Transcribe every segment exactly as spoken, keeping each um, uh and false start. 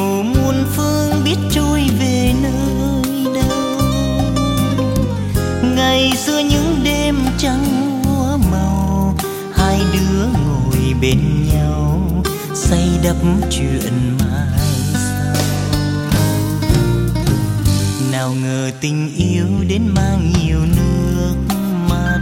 mù muôn phương biết trôi về nơi đâu. Ngày xưa những đêm trăng múa màu, hai đứa ngồi bên nhau say đắm chuyện mai sau. Nào ngờ tình yêu đến mang nhiều nước mắt,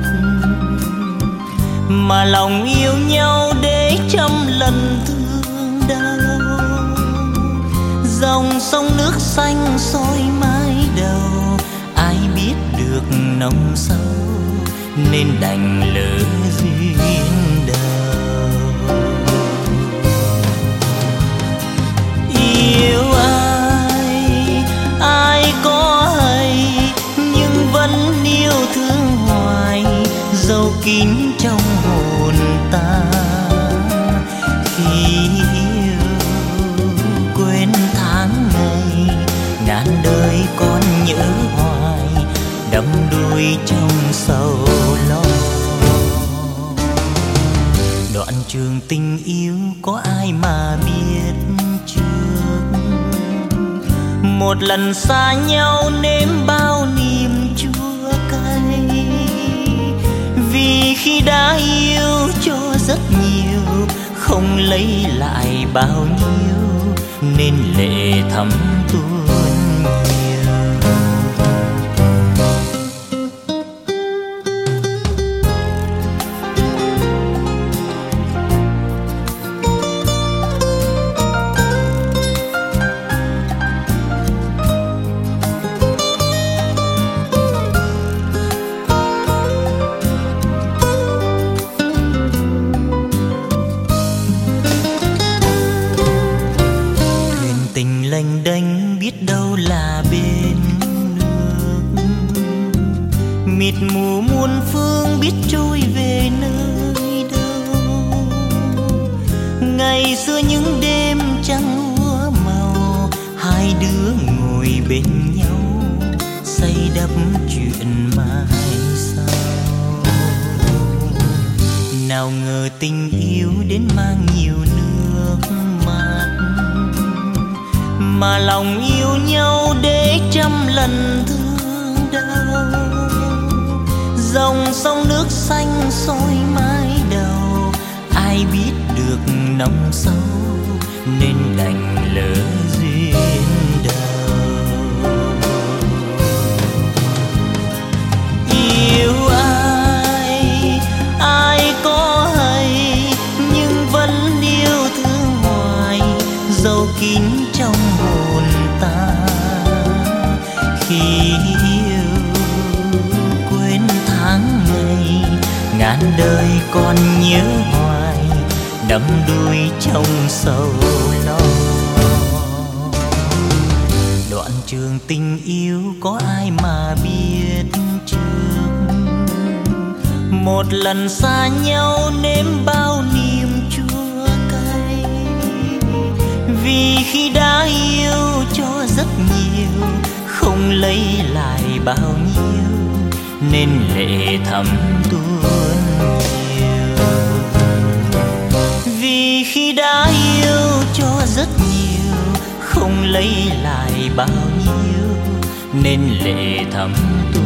mà lòng yêu nhau để trăm lần thương đau. Dòng sông nước xanh soi mái đầu, ai biết được nồng sâu nên đành lỡ duyên đầu. Yêu ai, ai có hay, nhưng vẫn yêu thương hoài, dấu kín trong hồn ta. Khi yêu quên tháng ngày, ngàn đời con nhớ hoài, đắm đuối trong sầu lo. Đoạn trường tình yêu có ai mà biết trước, một lần xa nhau nếm bao niềm chua cay. Vì khi đã yêu cho rất nhiều, không lấy lại bao nhiêu, nên lệ thấm tuôn nhiều. Lênh đênh biết đâu là bên nước, mịt mù muôn phương biết trôi về nơi đâu. Ngày xưa những đêm trăng úa màu, hai đứa ngồi bên nhau say đắm chuyện mai sau. Nào ngờ tình yêu đến mang nhiều nước mắt, mà lòng yêu nhau để trăm lần thương đau. Dòng sông nước xanh soi mái đầu, ai biết được nồng sâu nên đành lỡ duyên đầu. Yêu ai, ai có hay, nhưng vẫn yêu thương hoài, dấu kín trong hồn ta. Khi yêu quên tháng ngày, ngàn đời còn nhớ hoài, đắm đuối trong sầu lo. Đoạn trường tình yêu có ai mà biết trước, một lần xa nhau nếm bao niềm chua cay. Vì khi đã yêu cho rất nhiều, không lấy lại bao nhiêu, nên lệ thấm tuôn nhiều. Vì khi đã yêu cho rất nhiều, không lấy lại bao nhiêu, nên lệ thấm tuôn.